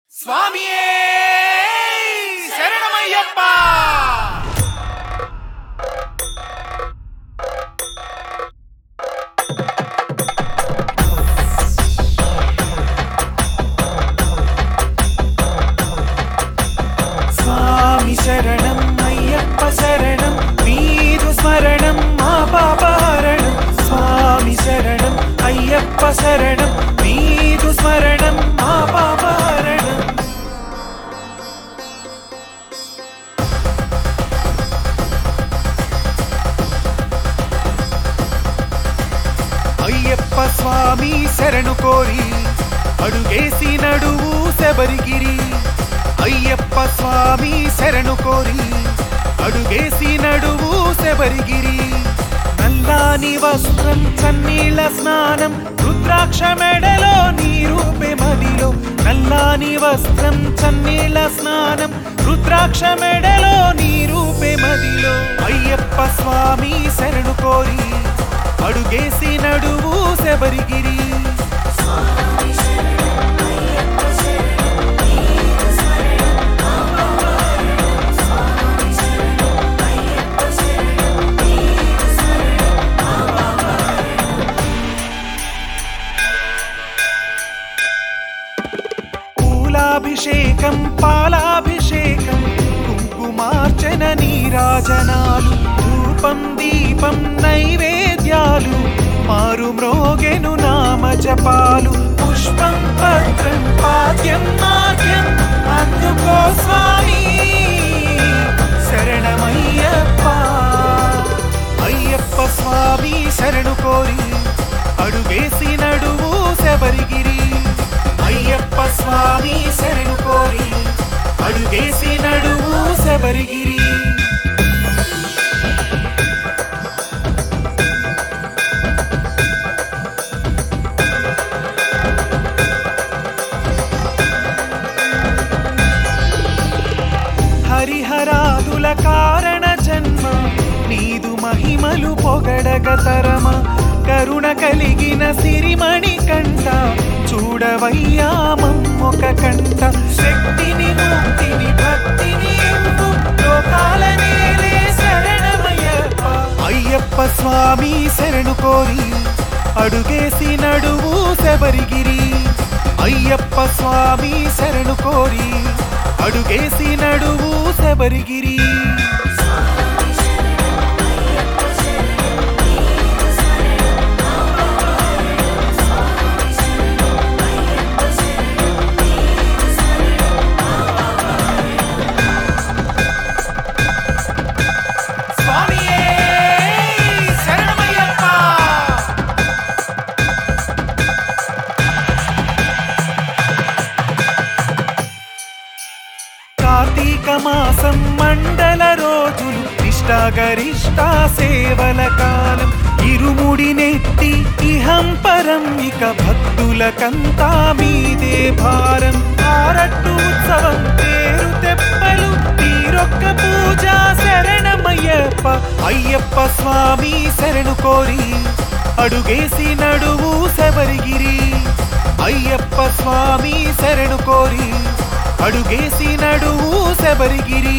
స్వామియే శరణమయ్యప్ప. స్వామి శరణం అయ్యప్ప శరణం నీదు స్మరణం మా పాపహరణం. స్వామి శరణం అయ్యప్ప శరణం నీదు స్మరణం మా పాపహరణం. అయ్యప్ప స్వామి శరణు కోరి అడుగేసి నడువు శబరిగిరి. అయ్యప్ప స్వామి శరణు కోరి అడుగేసి నడువు శబరిగిరి. నల్లాని వస్త్రం చన్నీళ్ళ స్నానం రుద్రాక్ష మెడలో నీ రూపే మదిలో. నల్లాని వస్త్రం చన్నీళ్ళ స్నానం రుద్రాక్ష మెడలో నీ రూపే మదిలో. అయ్యప్ప స్వామి శరణు కోరి అడుగేసి నడువు శబరిగిరి. పూలాభిషేకం పాలాభిషేకం కుంకుమార్చన నీరాజనాలు ధూపం దీపం నైవేద్యాలు మారు మ్రోగెను నామ జపాలు. పుష్పం పత్రం పాద్యం నాట్యం అందుకో స్వామి శరణమయ్యప్ప. అయ్యప్ప స్వామి శరణు కోరి అడుగేసి నడువు శబరిగిరి. అయ్యప్ప స్వామి శరణు కోరి అడుగేసి నడువు శబరిగిరి. హరిహరాదుల కారణ జన్మ నీదు మహిమలు పొగడగ తరమ. కరుణ కలిగిన సిరిమణి కంట చూడవయ్యా మమ్మొక కంట. శక్తిని ముక్తిని భక్తిని లోకాల నేలే శరణమయ్యప్ప. అయ్యప్ప స్వామి శరణు కోరి అడుగేసి నడువు శబరిగిరి. అయ్యప్ప స్వామి శరణు కోరి అడుగేసి నడువు శబరిగిరి. కార్తీక మాసం మండల రోజులు నిష్ఠాగరిష్ట సేవల కాలం. ఇరుముడి నెత్తి ఇహం పరం ఇక భక్తులకంతా మీదే భారం. ఆరట్టు ఉత్సవం పేరు తెప్పలు తీరొక్క పూజ శరణమయ్యప్ప. అయ్యప్ప స్వామి శరణు కోరి అడుగేసి నడువు శబరిగిరి. అయ్యప్ప స్వామి శరణు కోరి అడుగేసి నడువు శబరిగిరి.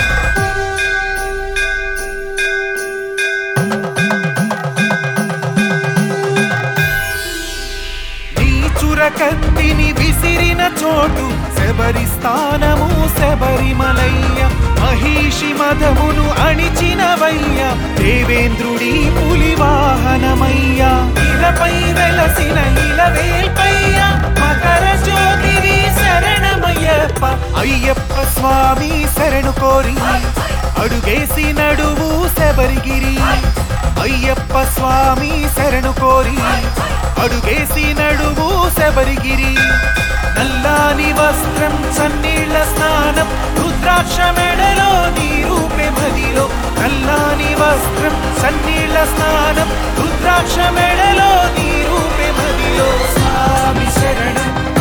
నీచుర కత్తిని విసిరిన చోటు శబరి స్థానము శబరిమలయ్య. మహిషి మదమును అణిచినవయ్య దేవేంద్రుడి పులి వాహనమయ్య. ఇలపై వెలసిన ఇలవేల్పయ్య మకర జ్యోతివి శరణమయ్యప్ప. అయ్యప్ప స్వామి శరణు కోరి అడుగేసి నడువు శబరిగిరి. అయ్యప్ప స్వామి శరణు కోరి అడుగేసి నడువు శబరిగిరి. నల్లాని వస్త్రం చన్నీళ్ళ స్నానం రుద్రాక్ష మెడలో నీ రూపే మదిలో. నల్లాని వస్త్రం చన్నీళ్ళ స్నానం రుద్రాక్ష మెడలో నీ రూపే మదిలో. స్వామి శరణం